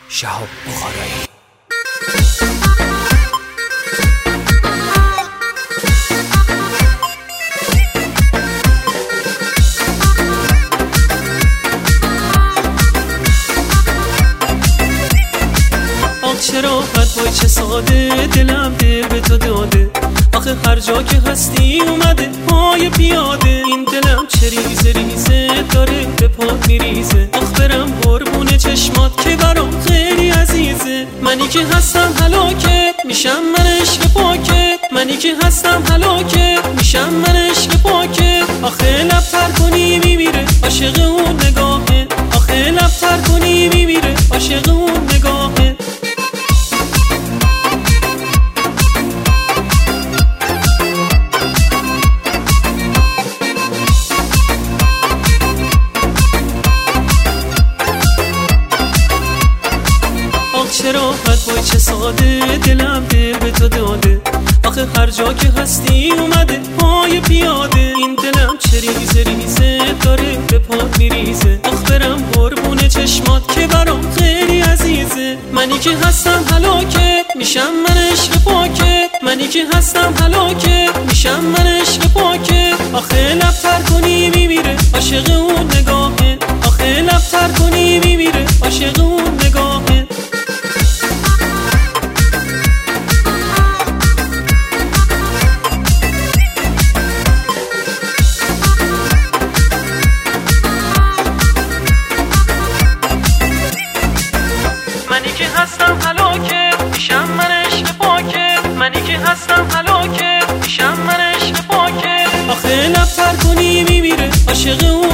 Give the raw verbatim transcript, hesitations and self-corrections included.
شهاب بخارایی. چه راحت وای چه ساده، دلم دل به تو داده، آخه هر جا که هستی اومده پای پیاده. این دلم چه ریزه ریزه داره به پات میریزه، آخ برم قربون چشمات که برام خیلی عزیزه. منی که هستم هلاکت میشم من عشق پاکت، منی که هستم هلاکت میشم من عشق پاکت. آخه لبتر کنی میمیره عاشق اون نگاهه، آخه لبتر کنی میمیره عاشق اون نگاهه. چه راحت وای چه ساده، دلم دل به تو داده، آخه هر جا که هستی اومده پای پیاده. این دلم چه ریزه ریزه داره به پات میریزه، آخ برم قربون چشمات که برام خیلی عزیزه. منی که هستم هلاکت میشم من عشق پاکت، منی که هستم هلاکت میشم من عشق پاکت. آخه لبتر کنی میمیره عاشق اون نگاهه، آخه لبتر کنی میمیره عاشق اون نگاهه. منی که هستم هلاکت میشم من عشق پاکت، منی که هستم هلاکت میشم من عشق پاکت. آخه لبتر کنی میمیره عاشق